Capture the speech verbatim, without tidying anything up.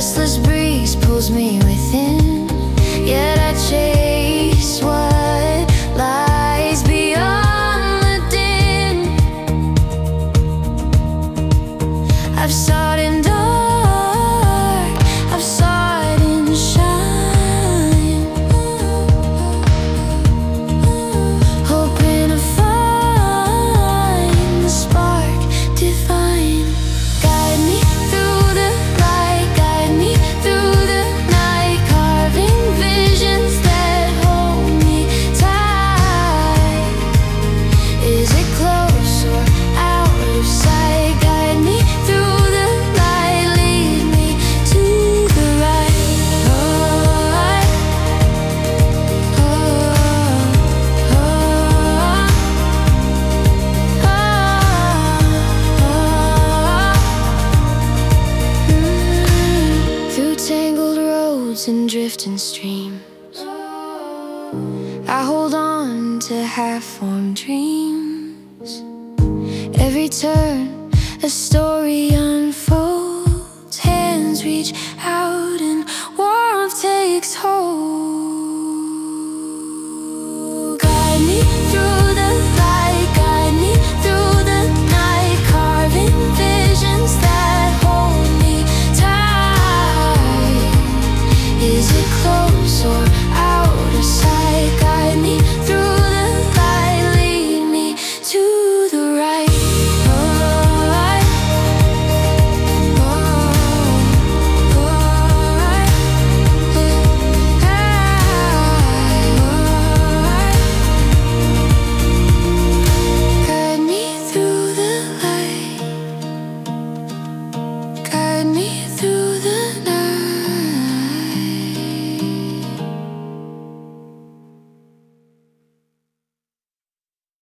restless breeze pulls me within, yet I chase what lies beyond the din. I've sought in dark, I've sought in shine, hoping to find the spark divine. Guide me through the light, guide me through the night, carving visions that hold me tight. Is it close or out of sight? Guide me through the light, lead me to the right. Oh, I, oh, oh, oh, oh. Through tangled roads and drifting streams, I hold on to half-formed dreams. Every turn, a story unfolds. Hands reach out